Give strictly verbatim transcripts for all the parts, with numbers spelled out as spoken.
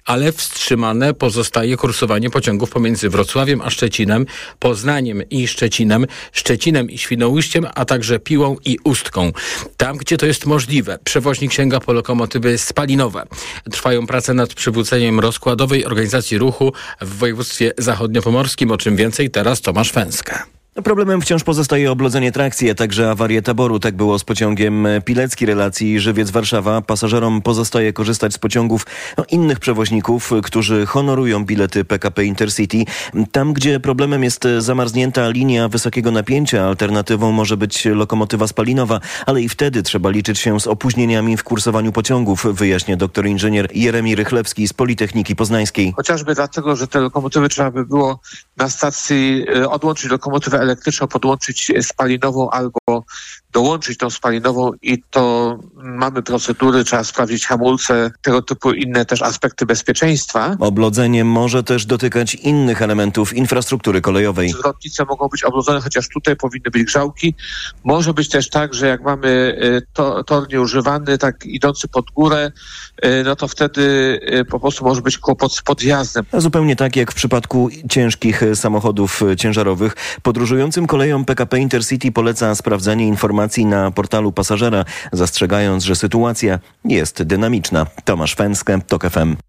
ale wstrzymane pozostaje kursowanie pociągów pomiędzy Wrocławiem a Szczecinem, Poznaniem i Szczecinem, Szczecinem i Świnoujściem, a także Piłą i Ustką. Tam, gdzie to jest możliwe, przewoźnik sięga po lokomotywy spalinowe. Trwają prace nad przywróceniem rozkładowej organizacji ruchu w województwie zachodniopomorskim, o czym więcej teraz Tomasz Fęska. Problemem wciąż pozostaje oblodzenie trakcji, a także awarie taboru. Tak było z pociągiem Pilecki relacji Żywiec-Warszawa. Pasażerom pozostaje korzystać z pociągów no, innych przewoźników, którzy honorują bilety P K P Intercity. Tam, gdzie problemem jest zamarznięta linia wysokiego napięcia, alternatywą może być lokomotywa spalinowa, ale i wtedy trzeba liczyć się z opóźnieniami w kursowaniu pociągów, wyjaśnia doktor inżynier Jeremi Rychlewski z Politechniki Poznańskiej. Chociażby dlatego, że te lokomotywy trzeba by było na stacji odłączyć lokomotywę elektryczną, podłączyć spalinową albo dołączyć tą spalinową i to mamy procedury, trzeba sprawdzić hamulce, tego typu inne też aspekty bezpieczeństwa. Oblodzenie może też dotykać innych elementów infrastruktury kolejowej. Zwrotnice mogą być oblodzone, chociaż tutaj powinny być grzałki. Może być też tak, że jak mamy to, tor nieużywany, tak idący pod górę, no to wtedy po prostu może być kłopot z podjazdem. A zupełnie tak jak w przypadku ciężkich samochodów ciężarowych. Podróżującym koleją P K P Intercity poleca sprawdzanie informacji na portalu pasażera, zastrzegając, że sytuacja jest dynamiczna. Tomasz Fęskę, TOK F M.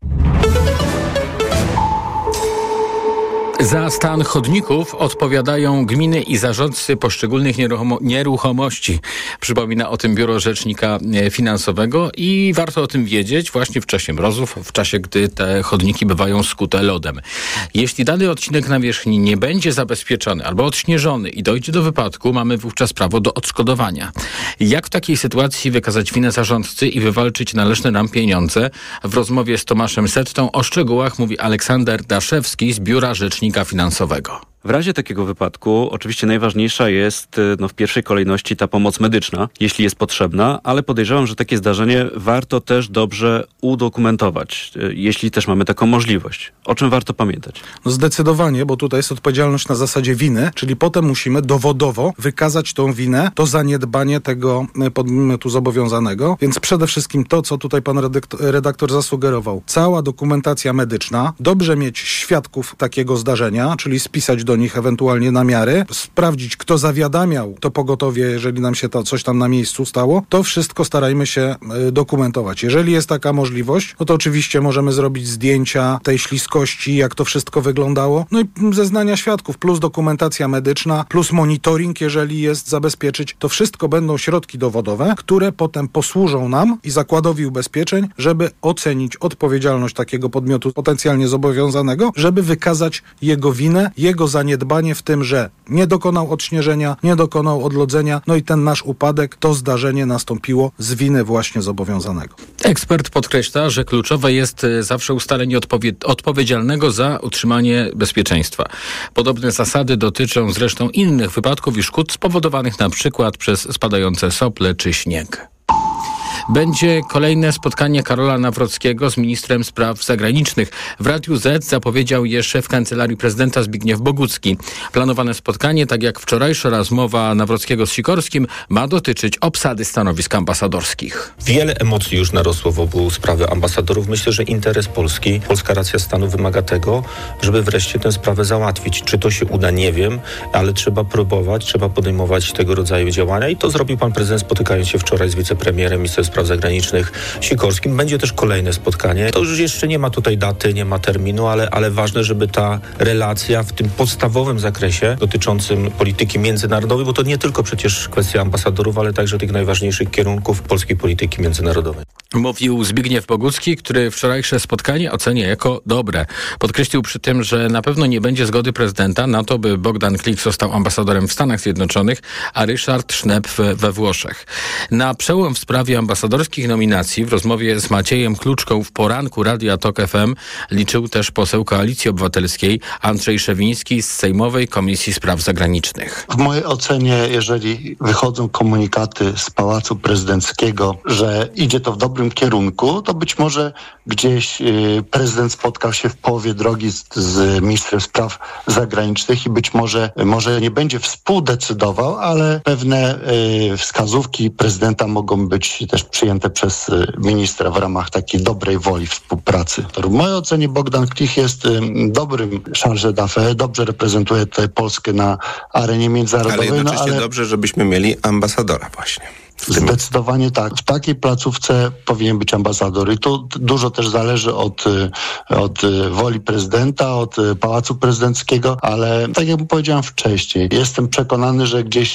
Za stan chodników odpowiadają gminy i zarządcy poszczególnych nieruchomo- nieruchomości. Przypomina o tym Biuro Rzecznika Finansowego i warto o tym wiedzieć właśnie w czasie mrozów, w czasie, gdy te chodniki bywają skute lodem. Jeśli dany odcinek nawierzchni nie będzie zabezpieczony albo odśnieżony i dojdzie do wypadku, mamy wówczas prawo do odszkodowania. Jak w takiej sytuacji wykazać winę zarządcy i wywalczyć należne nam pieniądze? W rozmowie z Tomaszem Settą o szczegółach mówi Aleksander Daszewski z Biura Rzecznika Finansowego. W razie takiego wypadku oczywiście najważniejsza jest no, w pierwszej kolejności ta pomoc medyczna, jeśli jest potrzebna, ale podejrzewam, że takie zdarzenie warto też dobrze udokumentować, jeśli też mamy taką możliwość. O czym warto pamiętać? No zdecydowanie, bo tutaj jest odpowiedzialność na zasadzie winy, czyli potem musimy dowodowo wykazać tą winę, to zaniedbanie tego podmiotu zobowiązanego. Więc przede wszystkim to, co tutaj pan redaktor, redaktor zasugerował. Cała dokumentacja medyczna, dobrze mieć świadków takiego zdarzenia, czyli spisać do nich ewentualnie namiary, sprawdzić, kto zawiadamiał to pogotowie, jeżeli nam się to coś tam na miejscu stało, to wszystko starajmy się y, dokumentować. Jeżeli jest taka możliwość, no to oczywiście możemy zrobić zdjęcia tej śliskości, jak to wszystko wyglądało, no i zeznania świadków, plus dokumentacja medyczna, plus monitoring, jeżeli jest, zabezpieczyć. To wszystko będą środki dowodowe, które potem posłużą nam i Zakładowi Ubezpieczeń, żeby ocenić odpowiedzialność takiego podmiotu potencjalnie zobowiązanego, żeby wykazać jego winę, jego zaniedbanie w tym, że nie dokonał odśnieżenia, nie dokonał odlodzenia, no i ten nasz upadek, to zdarzenie nastąpiło z winy właśnie zobowiązanego. Ekspert podkreśla, że kluczowe jest zawsze ustalenie odpowie- odpowiedzialnego za utrzymanie bezpieczeństwa. Podobne zasady dotyczą zresztą innych wypadków i szkód spowodowanych na przykład przez spadające sople czy śnieg. Będzie kolejne spotkanie Karola Nawrockiego z ministrem spraw zagranicznych. W Radiu Z zapowiedział je szef Kancelarii Prezydenta Zbigniew Bogucki. Planowane spotkanie, tak jak wczorajsza rozmowa Nawrockiego z Sikorskim, ma dotyczyć obsady stanowisk ambasadorskich. Wiele emocji już narosło wokół sprawy ambasadorów. Myślę, że interes Polski, polska racja stanu wymaga tego, żeby wreszcie tę sprawę załatwić. Czy to się uda, nie wiem, ale trzeba próbować, trzeba podejmować tego rodzaju działania i to zrobił pan prezydent, spotykając się wczoraj z wicepremierem, ministrem spraw zagranicznych Sikorskim. Będzie też kolejne spotkanie. To już jeszcze nie ma tutaj daty, nie ma terminu, ale, ale ważne, żeby ta relacja w tym podstawowym zakresie dotyczącym polityki międzynarodowej, bo to nie tylko przecież kwestia ambasadorów, ale także tych najważniejszych kierunków polskiej polityki międzynarodowej. Mówił Zbigniew Bogucki, który wczorajsze spotkanie ocenia jako dobre. Podkreślił przy tym, że na pewno nie będzie zgody prezydenta na to, by Bogdan Klich został ambasadorem w Stanach Zjednoczonych, a Ryszard Sznep we Włoszech. Na przełom w sprawie ambasadorskich nominacji w rozmowie z Maciejem Kluczką w poranku Radia Tok F M liczył też poseł Koalicji Obywatelskiej Andrzej Szewiński z Sejmowej Komisji Spraw Zagranicznych. W mojej ocenie, jeżeli wychodzą komunikaty z Pałacu Prezydenckiego, że idzie to w dobrym kierunku, to być może gdzieś y, prezydent spotkał się w połowie drogi z, z ministrem spraw zagranicznych i być może, może nie będzie współdecydował, ale pewne y, wskazówki prezydenta mogą być też przyjęte przez ministra w ramach takiej dobrej woli współpracy. W mojej ocenie Bogdan Klich jest dobrym charge d'affaires, dobrze reprezentuje tutaj Polskę na arenie międzynarodowej. Ale jednocześnie no, ale... dobrze, żebyśmy mieli ambasadora właśnie. Zdecydowanie tak. W takiej placówce powinien być ambasador i tu dużo też zależy od, od woli prezydenta, od Pałacu Prezydenckiego, ale tak jak powiedziałem wcześniej, jestem przekonany, że gdzieś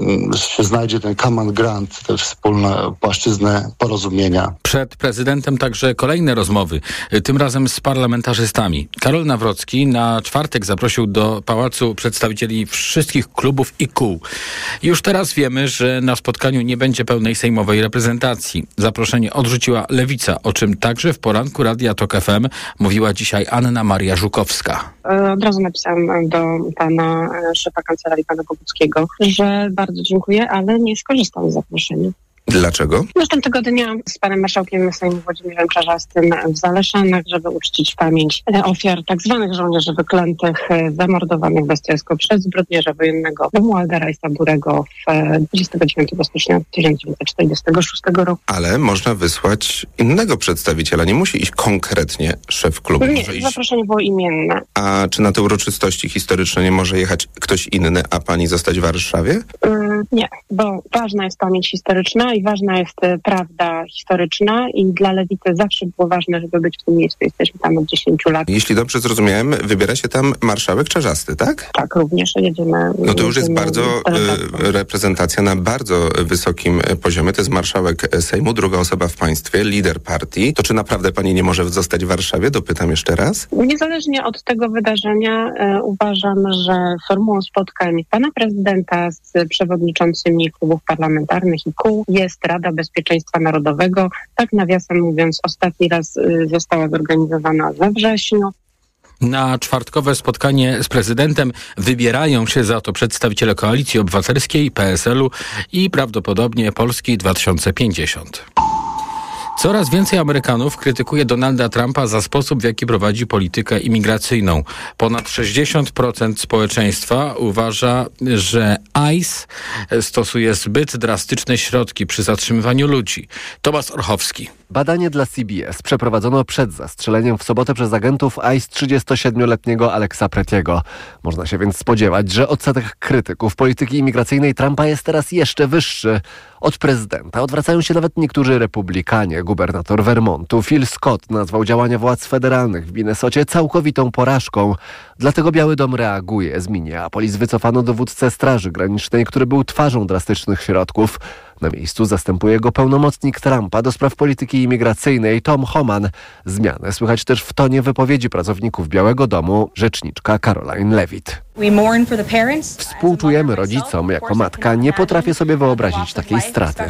się znajdzie ten common ground, tę wspólną płaszczyznę porozumienia. Przed prezydentem także kolejne rozmowy, tym razem z parlamentarzystami. Karol Nawrocki na czwartek zaprosił do Pałacu przedstawicieli wszystkich klubów i kół. Już teraz wiemy, że na spotkaniu nie będzie pełnej sejmowej reprezentacji. Zaproszenie odrzuciła Lewica, o czym także w poranku Radia Tok F M mówiła dzisiaj Anna Maria Żukowska. Od razu napisałam do pana szefa kancelarii, pana Boguckiego, że bardzo dziękuję, ale nie skorzystam z zaproszenia. Dlaczego? Następnego dnia z panem marszałkiem Sejmu Włodzimierzem Czarzastym w Zaleszanach, żeby uczcić pamięć ofiar tak zwanych żołnierzy wyklętych, zamordowanych bestialsko przez zbrodniarza wojennego Romualda Rajsa Burego w dwudziestego dziewiątego stycznia tysiąc dziewięćset czterdziestego szóstego roku. Ale można wysłać innego przedstawiciela, nie musi iść konkretnie szef klubu. Nie, może iść... zaproszenie było imienne. A czy na te uroczystości historyczne nie może jechać ktoś inny, a pani zostać w Warszawie? Yy, nie, bo ważna jest pamięć historyczna i ważna jest prawda historyczna i dla Lewicy zawsze było ważne, żeby być w tym miejscu. Jesteśmy tam od dziesięciu lat. Jeśli dobrze zrozumiałem, wybiera się tam marszałek Czarzasty, tak? Tak, również jedziemy. No to już jest bardzo y, reprezentacja na bardzo wysokim poziomie. To jest marszałek Sejmu, druga osoba w państwie, lider partii. To czy naprawdę pani nie może zostać w Warszawie? Dopytam jeszcze raz. Niezależnie od tego wydarzenia y, uważam, że formułą spotkań pana prezydenta z przewodniczącymi klubów parlamentarnych i kół jest Rada Bezpieczeństwa Narodowego. Tak nawiasem mówiąc, ostatni raz y, została zorganizowana we wrześniu. Na czwartkowe spotkanie z prezydentem wybierają się za to przedstawiciele Koalicji Obywatelskiej, P S L u i prawdopodobnie Polski dwa tysiące pięćdziesiąt. Coraz więcej Amerykanów krytykuje Donalda Trumpa za sposób, w jaki prowadzi politykę imigracyjną. Ponad sześćdziesiąt procent społeczeństwa uważa, że ICE stosuje zbyt drastyczne środki przy zatrzymywaniu ludzi. Tomasz Orchowski. Badanie dla C B S przeprowadzono przed zastrzeleniem w sobotę przez agentów ICE trzydziestosiedmioletniego Alexa Pretiego. Można się więc spodziewać, że odsetek krytyków polityki imigracyjnej Trumpa jest teraz jeszcze wyższy. Od prezydenta odwracają się nawet niektórzy republikanie. Gubernator Vermontu Phil Scott nazwał działania władz federalnych w Minnesocie całkowitą porażką. Dlatego Biały Dom reaguje. Z Minneapolis wycofano dowódcę Straży Granicznej, który był twarzą drastycznych środków. Na miejscu zastępuje go pełnomocnik Trumpa do spraw polityki imigracyjnej Tom Homan. Zmianę słychać też w tonie wypowiedzi pracowników Białego Domu, rzeczniczka Caroline Levitt. Współczujemy rodzicom. Jako matka nie potrafię sobie wyobrazić takiej straty.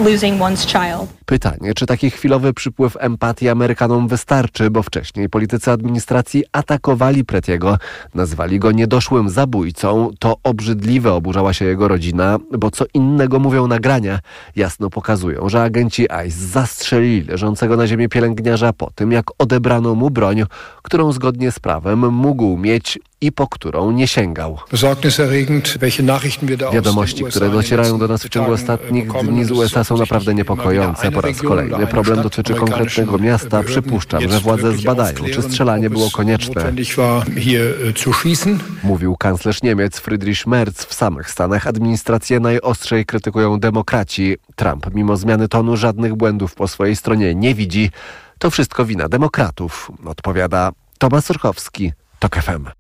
Pytanie, czy taki chwilowy przypływ empatii Amerykanom wystarczy, bo wcześniej politycy administracji atakowali Pretiego, nazwali go niedoszłym zabójcą. To obrzydliwe, oburzała się jego rodzina, bo co innego mówią nagrania. Jasno pokazują, że agenci ICE zastrzelili leżącego na ziemi pielęgniarza po tym, jak odebrano mu broń, którą zgodnie z prawem mógł mieć i po którą nie sięgał. Wiadomości, które docierają do nas w ciągu ostatnich dni z U S A są naprawdę niepokojące. Po raz kolejny problem dotyczy konkretnego miasta. Przypuszczam, że władze zbadają, czy strzelanie było konieczne. Mówił kanclerz Niemiec Friedrich Merz. W samych Stanach administrację najostrzej krytykują demokraci. Trump, mimo zmiany tonu, żadnych błędów po swojej stronie nie widzi. To wszystko wina demokratów, odpowiada Tomasz Orchowski, Tok F M.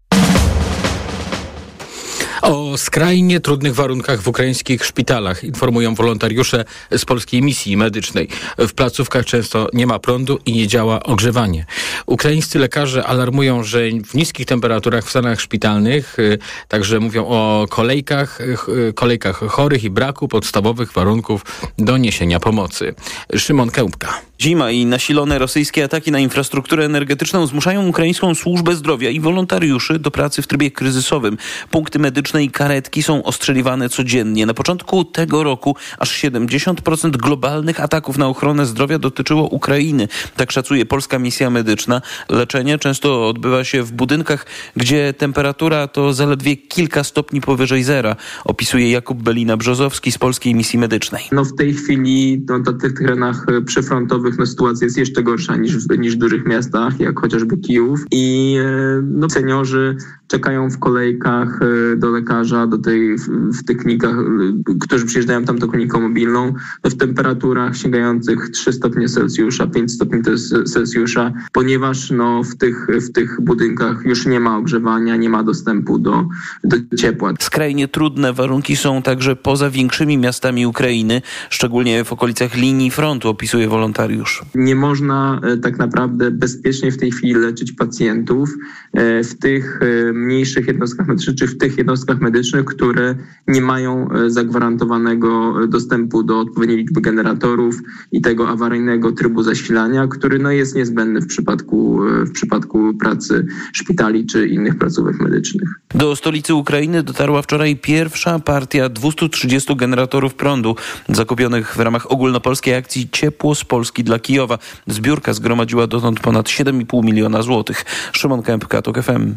O skrajnie trudnych warunkach w ukraińskich szpitalach informują wolontariusze z polskiej misji medycznej. W placówkach często nie ma prądu i nie działa ogrzewanie. Ukraińscy lekarze alarmują, że w niskich temperaturach w stanach szpitalnych, także mówią o kolejkach, kolejkach chorych i braku podstawowych warunków do niesienia pomocy. Szymon Kępka. Zima i nasilone rosyjskie ataki na infrastrukturę energetyczną zmuszają ukraińską służbę zdrowia i wolontariuszy do pracy w trybie kryzysowym. Punkty medyczne i karetki są ostrzeliwane codziennie. Na początku tego roku aż siedemdziesiąt procent globalnych ataków na ochronę zdrowia dotyczyło Ukrainy. Tak szacuje Polska Misja Medyczna. Leczenie często odbywa się w budynkach, gdzie temperatura to zaledwie kilka stopni powyżej zera. Opisuje Jakub Belina-Brzozowski z Polskiej Misji Medycznej. No w tej chwili no, na tych terenach przyfrontowych no, sytuacja jest jeszcze gorsza niż w, niż w dużych miastach, jak chociażby Kijów. I no, seniorzy czekają w kolejkach do lekarza, do tej, w tych klinikach, którzy przyjeżdżają tam do kliniką mobilną, no, w temperaturach sięgających trzy stopnie Celsjusza, pięć stopni Celsjusza, ponieważ no, w, tych, w tych budynkach już nie ma ogrzewania, nie ma dostępu do, do ciepła. Skrajnie trudne warunki są także poza większymi miastami Ukrainy, szczególnie w okolicach linii frontu, opisuje wolontariusz. Nie można tak naprawdę bezpiecznie w tej chwili leczyć pacjentów w tych mniejszych jednostkach medycznych, czy w tych jednostkach medycznych, które nie mają zagwarantowanego dostępu do odpowiedniej liczby generatorów i tego awaryjnego trybu zasilania, który no, jest niezbędny w przypadku, w przypadku pracy szpitali czy innych placówek medycznych. Do stolicy Ukrainy dotarła wczoraj pierwsza partia dwieście trzydzieści generatorów prądu zakupionych w ramach ogólnopolskiej akcji Ciepło z Polski dla Kijowa. Zbiórka zgromadziła dotąd ponad siedem i pół miliona złotych. Szymon Kępka, TOK F M.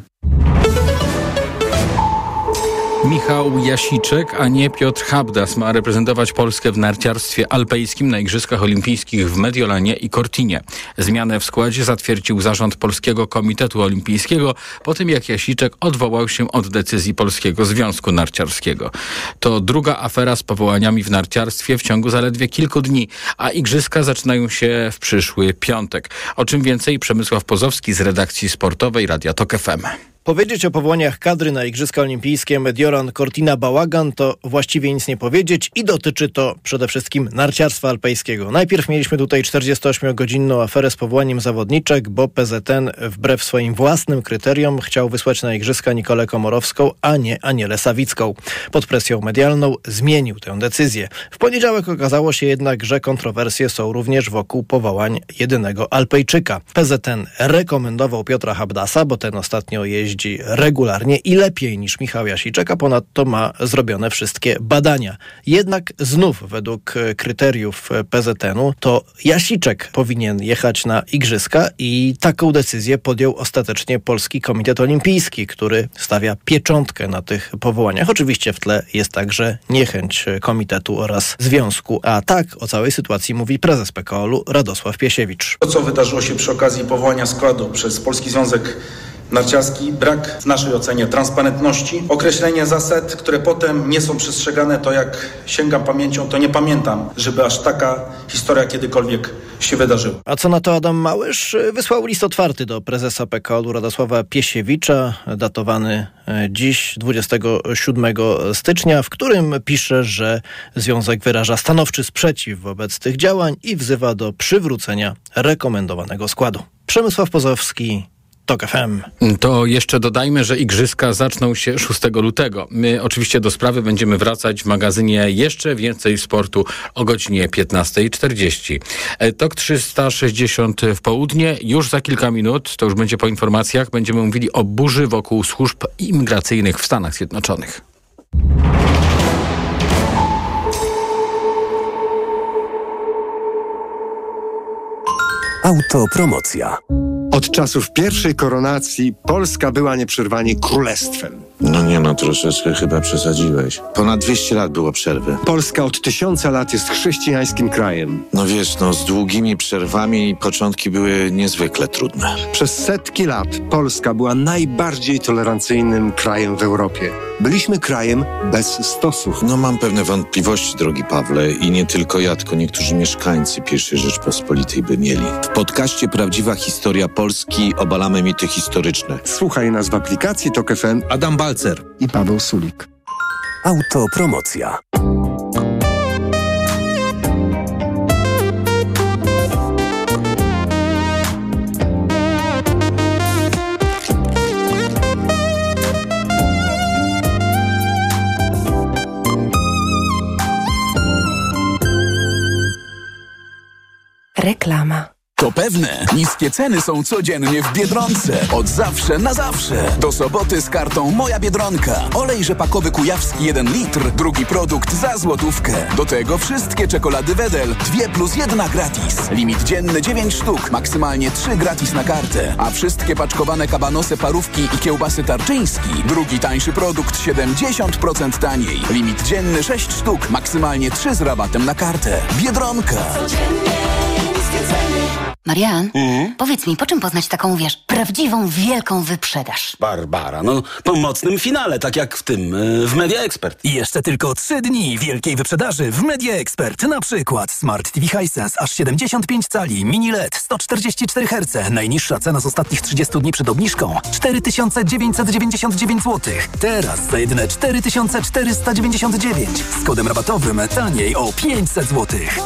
Michał Jasiczek, a nie Piotr Habdas ma reprezentować Polskę w narciarstwie alpejskim na Igrzyskach Olimpijskich w Mediolanie i Cortinie. Zmianę w składzie zatwierdził zarząd Polskiego Komitetu Olimpijskiego po tym, jak Jasiczek odwołał się od decyzji Polskiego Związku Narciarskiego. To druga afera z powołaniami w narciarstwie w ciągu zaledwie kilku dni, a Igrzyska zaczynają się w przyszły piątek. O czym więcej Przemysław Pozowski z redakcji sportowej Radia TOK F M. Powiedzieć o powołaniach kadry na Igrzyska Olimpijskie Mediolan, Cortina, Bałagan to właściwie nic nie powiedzieć i dotyczy to przede wszystkim narciarstwa alpejskiego. Najpierw mieliśmy tutaj czterdziestoośmiogodzinną aferę z powołaniem zawodniczek, bo P Z N wbrew swoim własnym kryteriom chciał wysłać na Igrzyska Nikolę Komorowską, a nie Anielę Sawicką. Pod presją medialną zmienił tę decyzję. W poniedziałek okazało się jednak, że kontrowersje są również wokół powołań jedynego Alpejczyka. P Z N rekomendował Piotra Habdasa, bo ten ostatnio jeździ regularnie i lepiej niż Michał Jasiczek, a ponadto ma zrobione wszystkie badania. Jednak znów według kryteriów P Z N-u to Jasiczek powinien jechać na Igrzyska i taką decyzję podjął ostatecznie Polski Komitet Olimpijski, który stawia pieczątkę na tych powołaniach. Oczywiście w tle jest także niechęć komitetu oraz związku, a tak o całej sytuacji mówi prezes P K O L-u Radosław Piesiewicz. To, co wydarzyło się przy okazji powołania składu przez Polski Związek Narciarski, brak w naszej ocenie transparentności, określenie zasad, które potem nie są przestrzegane, to jak sięgam pamięcią, to nie pamiętam, żeby aż taka historia kiedykolwiek się wydarzyła. A co na to Adam Małysz? Wysłał list otwarty do prezesa P K O L-u Radosława Piesiewicza, datowany dziś, dwudziestego siódmego stycznia, w którym pisze, że związek wyraża stanowczy sprzeciw wobec tych działań i wzywa do przywrócenia rekomendowanego składu. Przemysław Pozowski, TOK F M. To jeszcze dodajmy, że igrzyska zaczną się szóstego lutego. My oczywiście do sprawy będziemy wracać w magazynie Jeszcze Więcej Sportu o godzinie piętnasta czterdzieści. TOK trzysta sześćdziesiąt w południe. Już za kilka minut, to już będzie po informacjach, będziemy mówili o burzy wokół służb imigracyjnych w Stanach Zjednoczonych. Autopromocja. Od czasów pierwszej koronacji Polska była nieprzerwanie królestwem. No nie no, troszeczkę chyba przesadziłeś. Ponad dwieście lat było przerwy. Polska od tysiąca lat jest chrześcijańskim krajem. No wiesz, no z długimi przerwami początki były niezwykle trudne. Przez setki lat Polska była najbardziej tolerancyjnym krajem w Europie. Byliśmy krajem bez stosów. No mam pewne wątpliwości, drogi Pawle, i nie tylko ja, tylko niektórzy mieszkańcy pierwszej Rzeczpospolitej by mieli. W podcaście Prawdziwa Historia Polski obalamy mity historyczne. Słuchaj nas w aplikacji TOK F M. Adam Balcer i Paweł Sulik. Autopromocja. Reklama. Zapewne. Niskie ceny są codziennie w Biedronce. Od zawsze na zawsze. Do soboty z kartą Moja Biedronka. Olej rzepakowy kujawski jeden litr. Drugi produkt za złotówkę. Do tego wszystkie czekolady Wedel. Dwie plus jedna gratis. Limit dzienny dziewięć sztuk. Maksymalnie trzy gratis na kartę. A wszystkie paczkowane kabanosy, parówki i kiełbasy Tarczyński. Drugi tańszy produkt siedemdziesiąt procent taniej. Limit dzienny sześć sztuk. Maksymalnie trzy z rabatem na kartę. Biedronka. Marian, mm? powiedz mi, po czym poznać taką, wiesz, prawdziwą, wielką wyprzedaż? Barbara, no po mocnym finale, tak jak w tym, w Media Expert. I jeszcze tylko trzy dni wielkiej wyprzedaży w Media Expert. Na przykład Smart T V Hisense aż siedemdziesiąt pięć cali, mini L E D sto czterdzieści cztery herce. Najniższa cena z ostatnich trzydziestu dni przed obniżką cztery tysiące dziewięćset dziewięćdziesiąt dziewięć złotych. Teraz za jedyne cztery tysiące czterysta dziewięćdziesiąt dziewięć. Z kodem rabatowym taniej o pięćset złotych.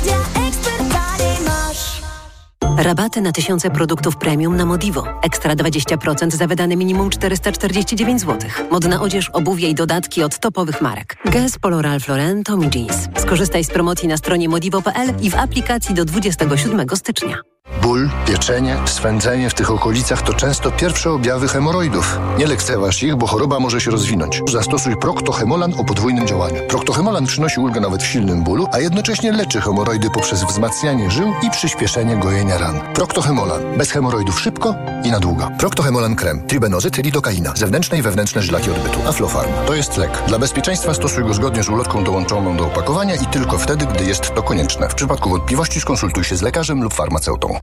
Rabaty na tysiące produktów premium na Modivo. Ekstra dwadzieścia procent za wydane minimum czterysta czterdzieści dziewięć złotych. Modna odzież, obuwie i dodatki od topowych marek. Guess, Polo Ralph Lauren, Tommy Jeans. Skorzystaj z promocji na stronie modivo kropka p l i w aplikacji do dwudziestego siódmego stycznia. Ból, pieczenie, swędzenie w tych okolicach to często pierwsze objawy hemoroidów. Nie lekceważ ich, bo choroba może się rozwinąć. Zastosuj Procto-Hemolan o podwójnym działaniu. Procto-Hemolan przynosi ulgę nawet w silnym bólu, a jednocześnie leczy hemoroidy poprzez wzmacnianie żył i przyspieszenie gojenia ran. Procto-Hemolan. Bez hemoroidów szybko i na długo. Procto-Hemolan krem. Tribenozyt, lidokaina. Zewnętrzne i wewnętrzne żylaki odbytu. Aflofarm. To jest lek. Dla bezpieczeństwa stosuj go zgodnie z ulotką dołączoną do opakowania i tylko wtedy, gdy jest to konieczne. W przypadku wątpliwości skonsultuj się z lekarzem lub farmaceutą.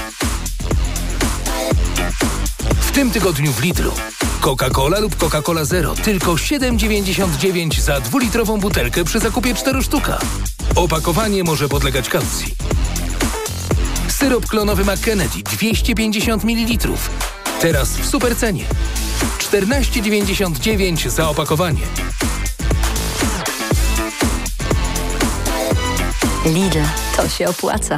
W tym tygodniu w Lidlu. Coca-Cola lub Coca-Cola Zero. Tylko siedem dziewięćdziesiąt dziewięć za dwulitrową butelkę przy zakupie cztery sztuka. Opakowanie może podlegać kaucji. Syrop klonowy McKennedy dwieście pięćdziesiąt mililitrów. Teraz w supercenie. czternaście dziewięćdziesiąt dziewięć za opakowanie. Lidl, to się opłaca.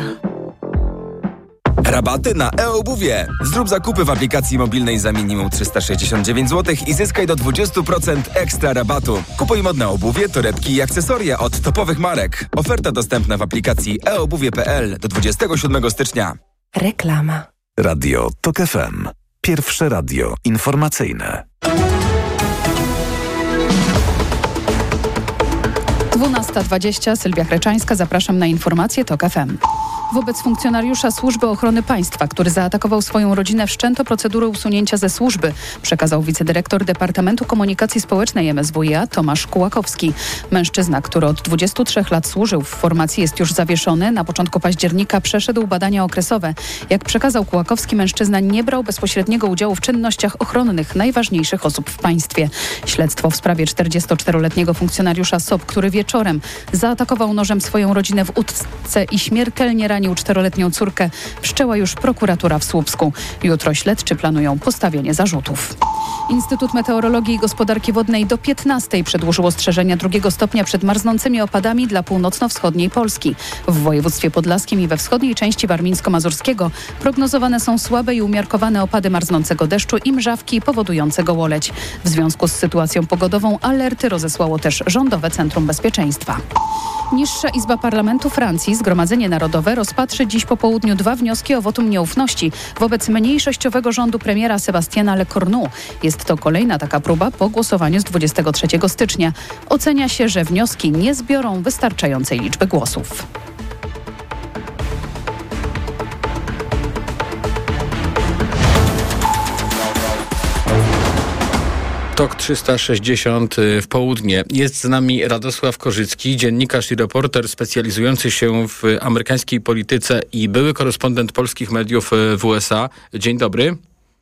Rabaty na e-obuwie. Zrób zakupy w aplikacji mobilnej za minimum trzysta sześćdziesiąt dziewięć złotych i zyskaj do dwadzieścia procent ekstra rabatu. Kupuj modne obuwie, torebki i akcesoria od topowych marek. Oferta dostępna w aplikacji e obuwie kropka p l do dwudziestego siódmego stycznia. Reklama. Radio TOK F M. Pierwsze radio informacyjne. dwunasta dwadzieścia, Sylwia Chreczańska, zapraszam na informacje TOK F M. Wobec funkcjonariusza Służby Ochrony Państwa, który zaatakował swoją rodzinę, wszczęto procedurę usunięcia ze służby, przekazał wicedyrektor Departamentu Komunikacji Społecznej M S W iA Tomasz Kułakowski. Mężczyzna, który od dwudziestu trzech lat służył w formacji, jest już zawieszony. Na początku października przeszedł badania okresowe. Jak przekazał Kułakowski, mężczyzna nie brał bezpośredniego udziału w czynnościach ochronnych najważniejszych osób w państwie. Śledztwo w sprawie czterdziestoczteroletniego funkcjonariusza S O P, który wieczorem zaatakował nożem swoją rodzinę w Utce i śmiertelnie ranił czteroletnią córkę, wszczęła już prokuratura w Słupsku. Jutro śledczy planują postawienie zarzutów. Instytut Meteorologii i Gospodarki Wodnej do piętnastej przedłużył ostrzeżenia drugiego stopnia przed marznącymi opadami dla północno-wschodniej Polski. W województwie podlaskim i we wschodniej części warmińsko-mazurskiego prognozowane są słabe i umiarkowane opady marznącego deszczu i mrzawki powodujące gołoleć. W związku z sytuacją pogodową alerty rozesłało też Rządowe Centrum Bezpieczeństwa. Niższa Izba Parlamentu Francji, Zgromadzenie Narodowe, rozpatrzy dziś po południu dwa wnioski o wotum nieufności wobec mniejszościowego rządu premiera Sebastiana Lecornu. Jest to kolejna taka próba po głosowaniu z dwudziestego trzeciego stycznia. Ocenia się, że wnioski nie zbiorą wystarczającej liczby głosów. TOK trzysta sześćdziesiąt w południe. Jest z nami Radosław Korzycki, dziennikarz i reporter specjalizujący się w amerykańskiej polityce i były korespondent polskich mediów w U S A. Dzień dobry.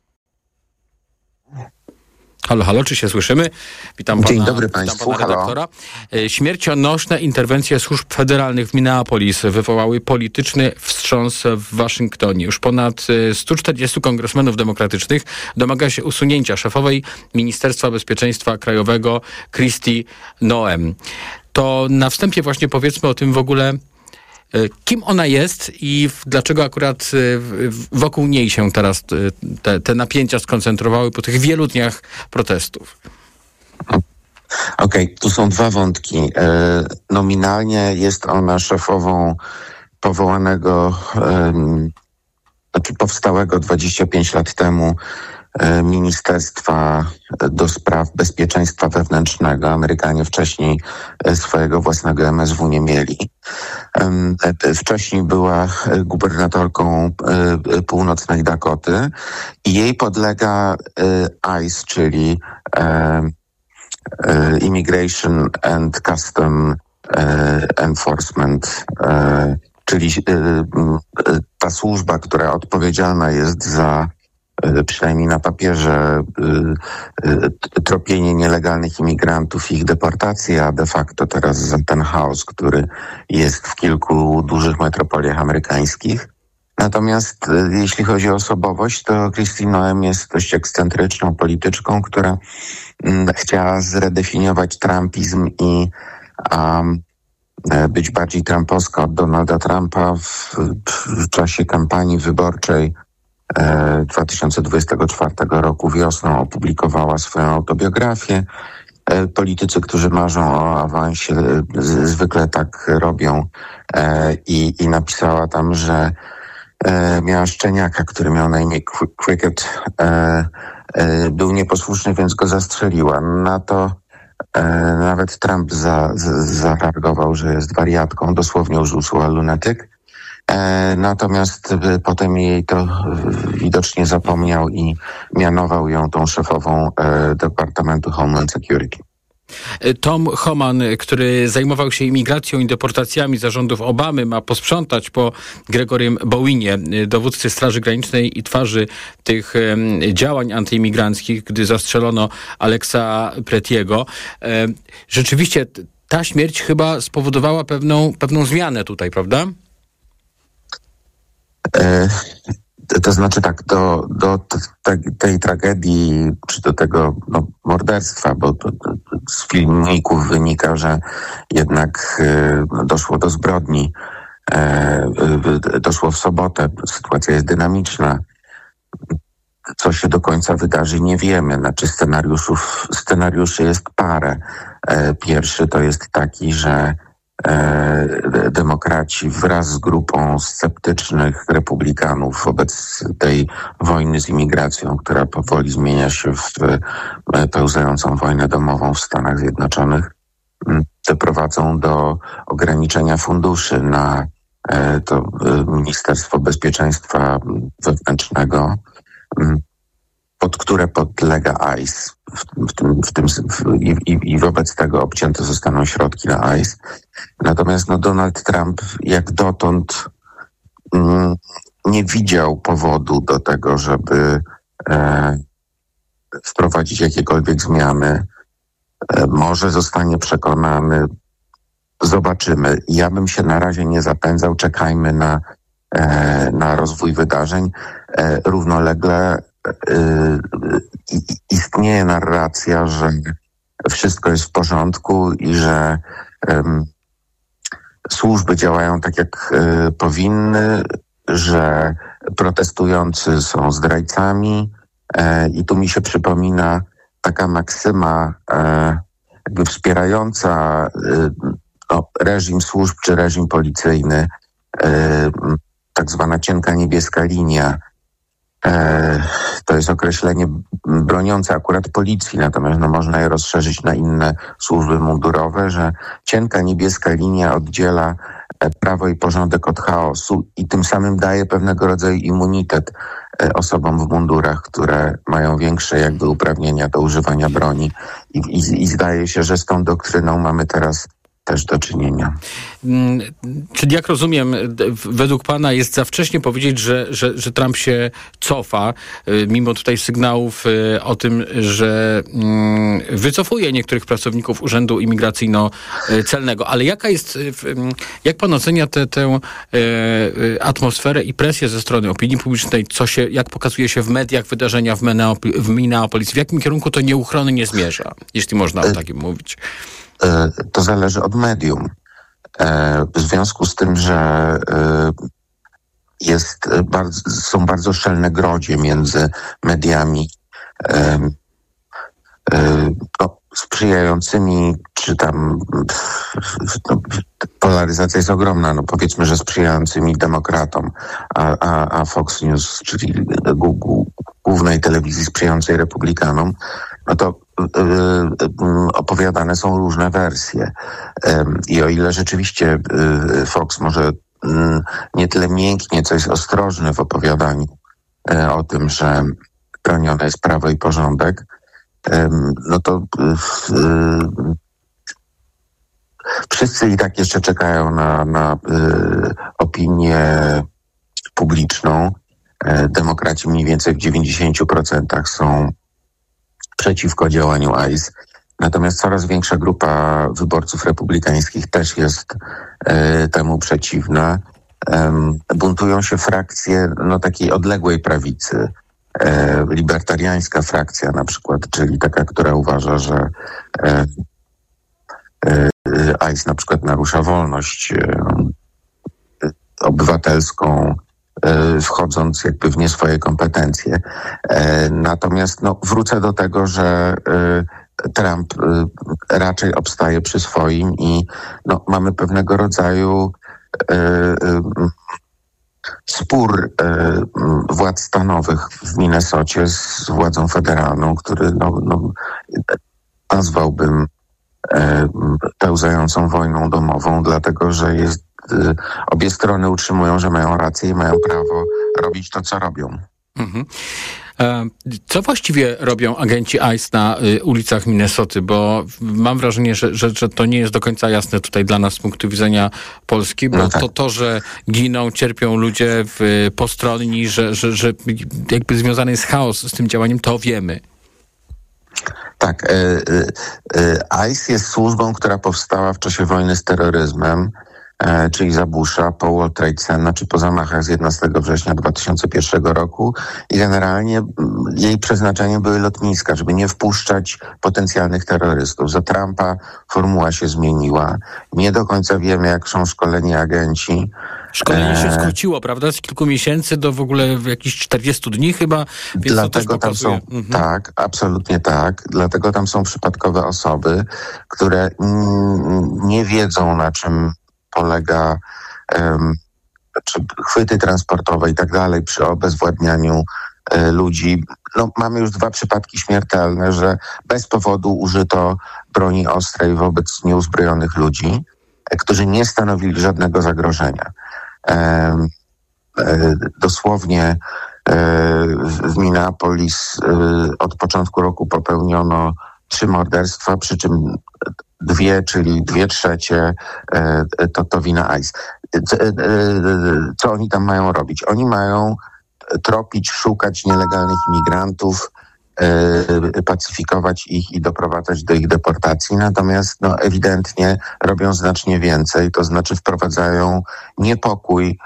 Halo, halo, czy się słyszymy? Witam pana, Dzień dobry witam państwu, pana redaktora. halo. Śmiercionośne interwencje służb federalnych w Minneapolis wywołały polityczny wstrząs w Waszyngtonie. Już ponad stu czterdziestu kongresmenów demokratycznych domaga się usunięcia szefowej Ministerstwa Bezpieczeństwa Krajowego Kristi Noem. To na wstępie właśnie powiedzmy o tym w ogóle, kim ona jest i dlaczego akurat wokół niej się teraz te, te napięcia skoncentrowały po tych wielu dniach protestów? Okej, okay, tu są dwa wątki. E, nominalnie jest ona szefową powołanego e, znaczy powstałego dwadzieścia pięć lat temu Ministerstwa do Spraw Bezpieczeństwa Wewnętrznego. Amerykanie wcześniej swojego własnego M S W nie mieli. Wcześniej była gubernatorką północnej Dakoty i jej podlega I C E, czyli Immigration and Custom Enforcement, czyli ta służba, która odpowiedzialna jest za, przynajmniej na papierze, tropienie nielegalnych imigrantów i ich deportację, a de facto teraz za ten chaos, który jest w kilku dużych metropoliach amerykańskich. Natomiast jeśli chodzi o osobowość, to Kristi Noem jest dość ekscentryczną polityczką, która chciała zredefiniować trumpizm i um, być bardziej trumpowska od Donalda Trumpa w, w czasie kampanii wyborczej e, dwa tysiące dwudziestego czwartego roku wiosną opublikowała swoją autobiografię. E, politycy, którzy marzą o awansie, z, zwykle tak robią e, i, i napisała tam, że e, miała szczeniaka, który miał na imię Cricket, e, e, był nieposłuszny, więc go zastrzeliła. Na to E, nawet Trump za, za, zareagował, że jest wariatką, dosłownie użył słowa lunatyk. E, natomiast e, potem jej to widocznie zapomniał i mianował ją tą szefową e, Departamentu Homeland Security. Tom Homan, który zajmował się imigracją i deportacjami zarządów Obamy, ma posprzątać po Gregorym Bowinie, dowódcy Straży Granicznej i twarzy tych działań antyimigranckich, gdy zastrzelono Alexa Pretiego. Rzeczywiście ta śmierć chyba spowodowała pewną, pewną zmianę tutaj, prawda? E- To znaczy tak, do, do te, tej tragedii, czy do tego no, morderstwa, bo to, to, z filmików wynika, że jednak y, doszło do zbrodni. Y, doszło w sobotę, sytuacja jest dynamiczna. Co się do końca wydarzy, nie wiemy. Znaczy scenariuszów, scenariuszy jest parę. Y, pierwszy to jest taki, że demokraci wraz z grupą sceptycznych republikanów wobec tej wojny z imigracją, która powoli zmienia się w pełzającą wojnę domową w Stanach Zjednoczonych, doprowadzą do ograniczenia funduszy na to Ministerstwo Bezpieczeństwa Wewnętrznego, pod które podlega I C E. W, w tym, w tym, w, i, I wobec tego obcięte zostaną środki na I C E. Natomiast no, Donald Trump jak dotąd mm, nie widział powodu do tego, żeby e, wprowadzić jakiekolwiek zmiany. E, może zostanie przekonany. Zobaczymy. Ja bym się na razie nie zapędzał. Czekajmy na, e, na rozwój wydarzeń. E, równolegle istnieje narracja, że wszystko jest w porządku i że um, służby działają tak, jak y, powinny, że protestujący są zdrajcami e, i tu mi się przypomina taka maksyma e, jakby wspierająca y, no, reżim służb czy reżim policyjny, y, tak zwana cienka niebieska linia. To jest określenie broniące akurat policji, natomiast no, można je rozszerzyć na inne służby mundurowe, że cienka niebieska linia oddziela prawo i porządek od chaosu i tym samym daje pewnego rodzaju immunitet osobom w mundurach, które mają większe jakby uprawnienia do używania broni i, i, i zdaje się, że z tą doktryną mamy teraz też do czynienia. Czyli jak rozumiem, według pana jest za wcześnie powiedzieć, że, że, że Trump się cofa, mimo tutaj sygnałów o tym, że wycofuje niektórych pracowników Urzędu Imigracyjno-Celnego. Ale jaka jest, jak pan ocenia tę, tę atmosferę i presję ze strony opinii publicznej, co się, jak pokazuje się w mediach wydarzenia w, Minneapolis, w Minneapolis, w jakim kierunku to nieuchronnie zmierza, jeśli można o takim mówić? To zależy od medium. W związku z tym, że jest bardzo, są bardzo szczelne grodzie między mediami. No, sprzyjającymi, czy tam no, polaryzacja jest ogromna, no powiedzmy, że sprzyjającymi demokratom, a, a, a Fox News, czyli Google, głównej telewizji sprzyjającej republikanom, no to y, y, opowiadane są różne wersje. Y, I o ile rzeczywiście y, Fox może y, nie tyle mięknie, co jest ostrożny w opowiadaniu y, o tym, że bronione jest prawo i porządek, y, no to y, y, wszyscy i tak jeszcze czekają na, na y, opinię publiczną. Y, demokraci mniej więcej w dziewięćdziesięciu procentach są przeciwko działaniu I C E. Natomiast coraz większa grupa wyborców republikańskich też jest y, temu przeciwna. Um, buntują się frakcje no, takiej odległej prawicy. E, libertariańska frakcja na przykład, czyli taka, która uważa, że e, e, I C E na przykład narusza wolność e, obywatelską, e, wchodząc jakby w nie swoje kompetencje. E, natomiast no, wrócę do tego, że e, Trump e, raczej obstaje przy swoim i no, mamy pewnego rodzaju e, e, spór e, władz stanowych w Minnesocie z władzą federalną, który no, no, nazwałbym e, pełzającą wojną domową, dlatego że jest, e, obie strony utrzymują, że mają rację i mają prawo robić to, co robią. Mhm. Co właściwie robią agenci I C E na y, ulicach Minnesoty? Bo mam wrażenie, że, że, że to nie jest do końca jasne tutaj dla nas z punktu widzenia Polski, bo no tak. to, to, że giną, cierpią ludzie w postronni, że, że, że jakby związany jest chaos z tym działaniem, to wiemy. Tak. Y, y, y, I C E jest służbą, która powstała w czasie wojny z terroryzmem, e, czyli za Busha, po World Trade Center, czy po zamachach z jedenastego września dwa tysiące pierwszego roku i generalnie jej przeznaczeniem były lotniska, żeby nie wpuszczać potencjalnych terrorystów. Za Trumpa formuła się zmieniła. Nie do końca wiemy, jak są szkoleni agenci. Szkolenie się skróciło, prawda? Z kilku miesięcy do w ogóle jakichś czterdziestu dni chyba, więc Dlatego to też tam pokazuje. są, mhm. tak, absolutnie tak. Dlatego tam są przypadkowe osoby, które mm, nie wiedzą, na czym polega um, czy chwyty transportowe i tak dalej przy obezwładnianiu e, ludzi. No, mamy już dwa przypadki śmiertelne, że bez powodu użyto broni ostrej wobec nieuzbrojonych ludzi, e, którzy nie stanowili żadnego zagrożenia. E, e, dosłownie e, w Minneapolis e, od początku roku popełniono trzy morderstwa, przy czym dwie, czyli dwie trzecie e, to, to wina I C E. Co, e, co oni tam mają robić? Oni mają tropić, szukać nielegalnych imigrantów, e, pacyfikować ich i doprowadzać do ich deportacji. Natomiast no, ewidentnie robią znacznie więcej, to znaczy wprowadzają niepokój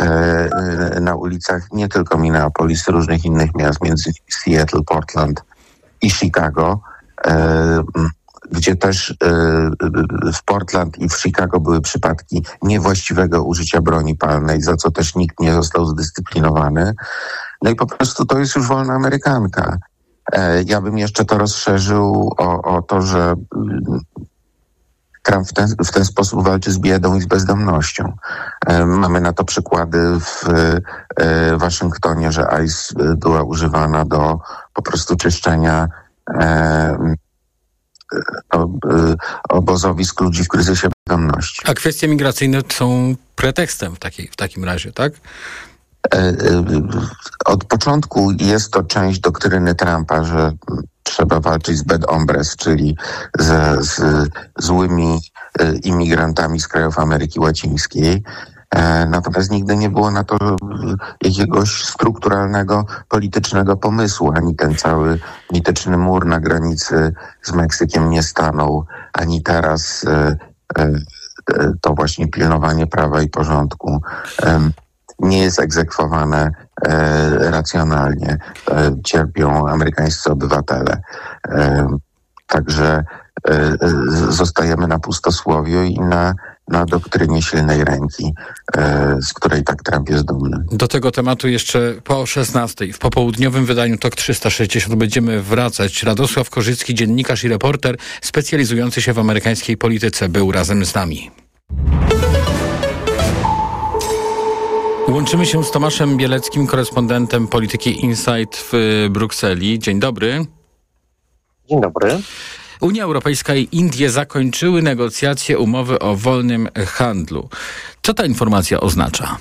e, na ulicach nie tylko Minneapolis, różnych innych miast, między Seattle, Portland i Chicago, e, gdzie też y, w Portland i w Chicago były przypadki niewłaściwego użycia broni palnej, za co też nikt nie został zdyscyplinowany. No i po prostu to jest już wolna amerykanka. E, ja bym jeszcze to rozszerzył o, o to, że y, Trump w ten, w ten sposób walczy z biedą i z bezdomnością. E, mamy na to przykłady w e, Waszyngtonie, że I C E była używana do po prostu czyszczenia e, obozowisk ludzi w kryzysie bezdomności. A kwestie migracyjne są pretekstem w, takiej, w takim razie, tak? Od początku jest to część doktryny Trumpa, że trzeba walczyć z bad hombres, czyli z, z złymi imigrantami z krajów Ameryki Łacińskiej. Natomiast nigdy nie było na to jakiegoś strukturalnego, politycznego pomysłu. Ani ten cały mityczny mur na granicy z Meksykiem nie stanął, ani teraz to właśnie pilnowanie prawa i porządku nie jest egzekwowane racjonalnie. Cierpią amerykańscy obywatele. Także zostajemy na pustosłowiu i na na doktrynie silnej ręki, z której tak Trump jest dumny. Do tego tematu jeszcze po szesnastej w popołudniowym wydaniu Tok trzysta sześćdziesiąt będziemy wracać. Radosław Korzycki, dziennikarz i reporter specjalizujący się w amerykańskiej polityce, był razem z nami. Łączymy się z Tomaszem Bieleckim, korespondentem Polityki Insight w Brukseli. Dzień dobry. Dzień dobry. Unia Europejska i Indie zakończyły negocjacje umowy o wolnym handlu. Co ta informacja oznacza?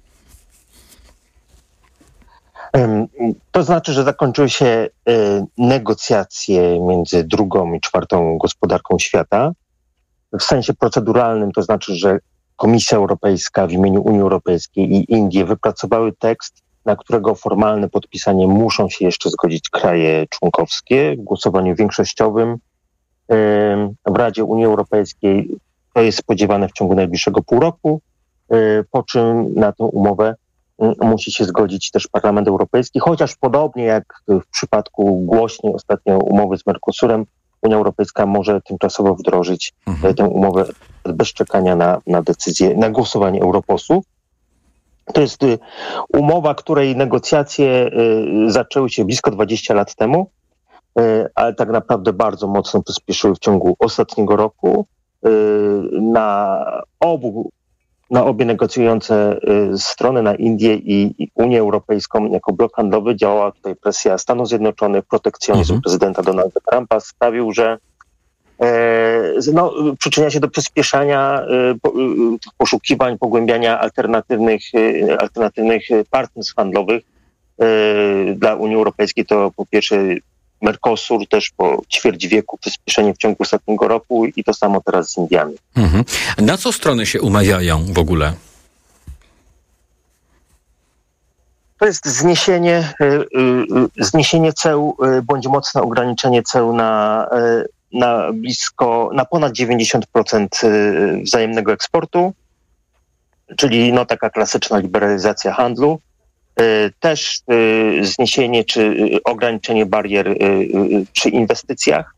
To znaczy, że zakończyły się negocjacje między drugą i czwartą gospodarką świata. W sensie proceduralnym to znaczy, że Komisja Europejska w imieniu Unii Europejskiej i Indie wypracowały tekst, na którego formalne podpisanie muszą się jeszcze zgodzić kraje członkowskie w głosowaniu większościowym w Radzie Unii Europejskiej. To jest spodziewane w ciągu najbliższego pół roku, po czym na tę umowę musi się zgodzić też Parlament Europejski, chociaż podobnie jak w przypadku głośnej ostatnio umowy z Mercosurem, Unia Europejska może tymczasowo wdrożyć mhm. tę umowę bez czekania na, na decyzję, na głosowanie europosłów. To jest y, umowa, której negocjacje y, zaczęły się blisko dwadzieścia lat temu, y, ale tak naprawdę bardzo mocno przyspieszyły w ciągu ostatniego roku. Y, na obu, na obie negocjujące y, strony, na Indię i, i Unię Europejską jako blok handlowy działała tutaj presja Stanów Zjednoczonych, protekcjonizm mhm. prezydenta Donalda Trumpa sprawił, że No, przyczynia się do przyspieszania poszukiwań, pogłębiania alternatywnych, alternatywnych partnerstw handlowych. Dla Unii Europejskiej to po pierwsze Mercosur, też po ćwierć wieku przyspieszenie w ciągu ostatniego roku i to samo teraz z Indiami. Mhm. Na co strony się umawiają w ogóle? To jest zniesienie, zniesienie ceł bądź mocne ograniczenie ceł na na blisko, na ponad dziewięćdziesiąt procent wzajemnego eksportu, czyli no taka klasyczna liberalizacja handlu. Też zniesienie czy ograniczenie barier przy inwestycjach,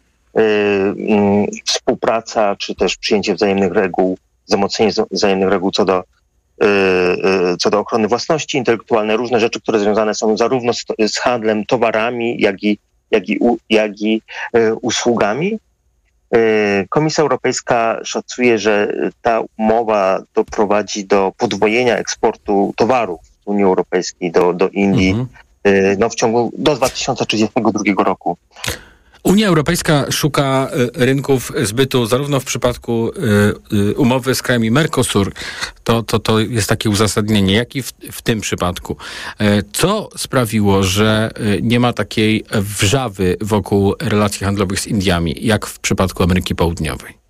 współpraca czy też przyjęcie wzajemnych reguł, wzmocnienie wzajemnych reguł co do, co do ochrony własności intelektualnej, różne rzeczy, które związane są zarówno z, z handlem towarami, jak i jak i, jak i y, usługami. Y, Komisja Europejska szacuje, że ta umowa doprowadzi do podwojenia eksportu towarów z Unii Europejskiej do, do Indii mhm. y, no, w ciągu do dwa tysiące trzydziestego drugiego roku. Unia Europejska szuka rynków zbytu zarówno w przypadku y, umowy z krajami Mercosur, to, to, to jest takie uzasadnienie, jak i w, w tym przypadku. Co sprawiło, że nie ma takiej wrzawy wokół relacji handlowych z Indiami, jak w przypadku Ameryki Południowej?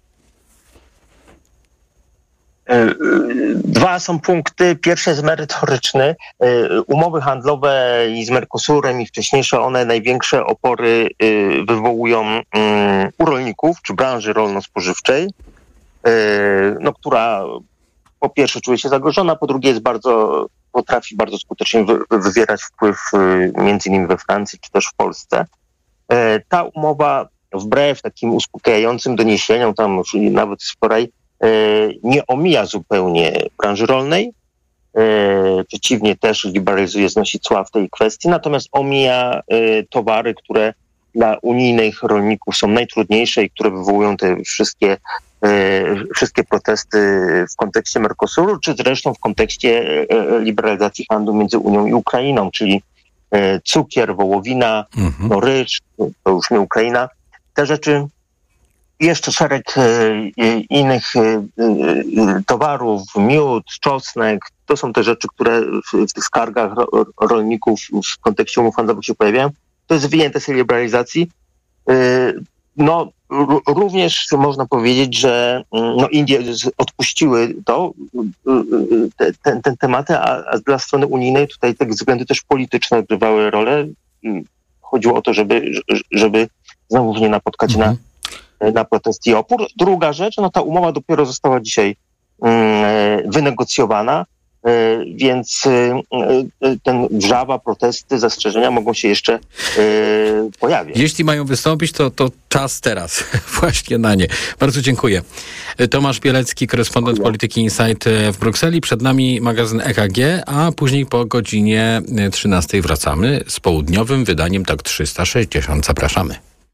Dwa są punkty. Pierwszy jest merytoryczny. Umowy handlowe i z Mercosurem i wcześniejsze one największe opory wywołują u rolników czy branży rolno-spożywczej, no, która po pierwsze czuje się zagrożona, po drugie jest bardzo, potrafi bardzo skutecznie wywierać wpływ między innymi we Francji czy też w Polsce. Ta umowa wbrew takim uspokajającym doniesieniom, tam nawet wczoraj, nie omija zupełnie branży rolnej, przeciwnie też liberalizuje, znosi cła w tej kwestii, natomiast omija towary, które dla unijnych rolników są najtrudniejsze i które wywołują te wszystkie, wszystkie protesty w kontekście Mercosuru, czy zresztą w kontekście liberalizacji handlu między Unią i Ukrainą, czyli cukier, wołowina, mhm. no, ryż, to już nie Ukraina. Te rzeczy, jeszcze szereg innych towarów, miód, czosnek, to są te rzeczy, które w tych skargach rolników w kontekście umów handlowych się pojawiają. To jest wyjęte z tej liberalizacji. No, również można powiedzieć, że no, Indie odpuściły to, te, te, te tematy, a, a dla strony unijnej tutaj te względy też polityczne odgrywały rolę. Chodziło o to, żeby, żeby znowu nie napotkać mhm. na, na protest i opór. Druga rzecz, no ta umowa dopiero została dzisiaj mm, wynegocjowana. więc ten wrzawa, protesty, zastrzeżenia mogą się jeszcze pojawiać. Jeśli mają wystąpić, to, to czas teraz właśnie na nie. Bardzo dziękuję. Tomasz Bielecki, korespondent dziękuję. Polityki Insight w Brukseli. Przed nami magazyn E K G, a później po godzinie trzynastej wracamy z południowym wydaniem TOK trzysta sześćdziesiąt. Zapraszamy.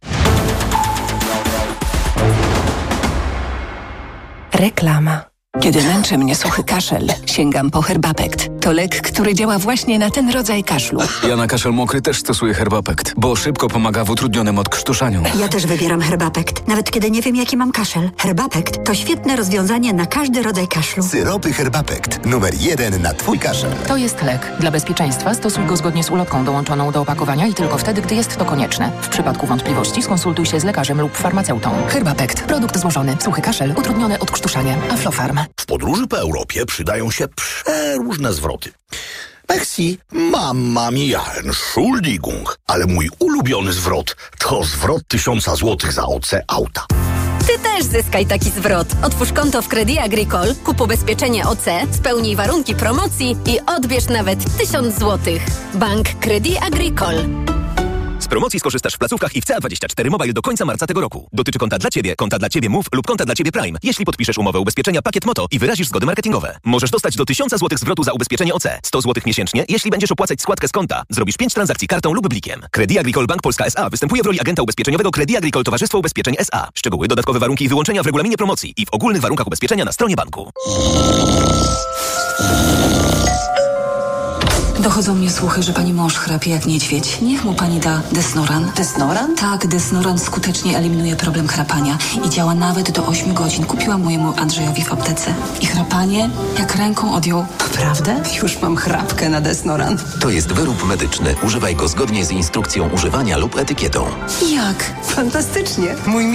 Reklama. Kiedy męczy mnie suchy kaszel, sięgam po Herbapekt. To lek, który działa właśnie na ten rodzaj kaszlu. Ja na kaszel mokry też stosuję Herbapekt, bo szybko pomaga w utrudnionym odkrztuszaniu. Ja też wybieram Herbapekt, nawet kiedy nie wiem, jaki mam kaszel. Herbapekt to świetne rozwiązanie na każdy rodzaj kaszlu. Syropy Herbapekt. Numer jeden na twój kaszel. To jest lek. Dla bezpieczeństwa stosuj go zgodnie z ulotką dołączoną do opakowania i tylko wtedy, gdy jest to konieczne. W przypadku wątpliwości skonsultuj się z lekarzem lub farmaceutą. Herbapekt. Produkt złożony. Suchy kaszel. Utrudnione odkrztuszanie. Aflofarm. W podróży po Europie przydają się przeróżne zwroty. Merci, Mamma mia, Entschuldigung, ale mój ulubiony zwrot to zwrot tysiąca złotych za O C auta. Ty też zyskaj taki zwrot. Otwórz konto w Crédit Agricole, kup ubezpieczenie O C, spełnij warunki promocji i odbierz nawet tysiąc złotych. Bank Crédit Agricole. Z promocji skorzystasz w placówkach i w C A dwadzieścia cztery Mobile do końca marca tego roku. Dotyczy konta dla Ciebie, konta dla Ciebie Move lub konta dla Ciebie Prime, jeśli podpiszesz umowę ubezpieczenia Pakiet Moto i wyrazisz zgody marketingowe. Możesz dostać do tysiąca złotych zwrotu za ubezpieczenie O C, sto złotych miesięcznie, jeśli będziesz opłacać składkę z konta. Zrobisz pięć transakcji kartą lub blikiem. Crédit Agricole Bank Polska S A występuje w roli agenta ubezpieczeniowego Crédit Agricole Towarzystwo Ubezpieczeń S A. Szczegóły, dodatkowe warunki i wyłączenia w regulaminie promocji i w ogólnych warunkach ubezpieczenia na stronie banku. Dochodzą mnie słuchy, że pani mąż chrapie jak niedźwiedź. Niech mu pani da Desnoran. Desnoran? Tak, Desnoran skutecznie eliminuje problem chrapania i działa nawet do ośmiu godzin. Kupiłam mojemu Andrzejowi w aptece. I chrapanie jak ręką odjął. Naprawdę? Już mam chrapkę na Desnoran. To jest wyrób medyczny. Używaj go zgodnie z instrukcją używania lub etykietą. Jak? Fantastycznie. Mój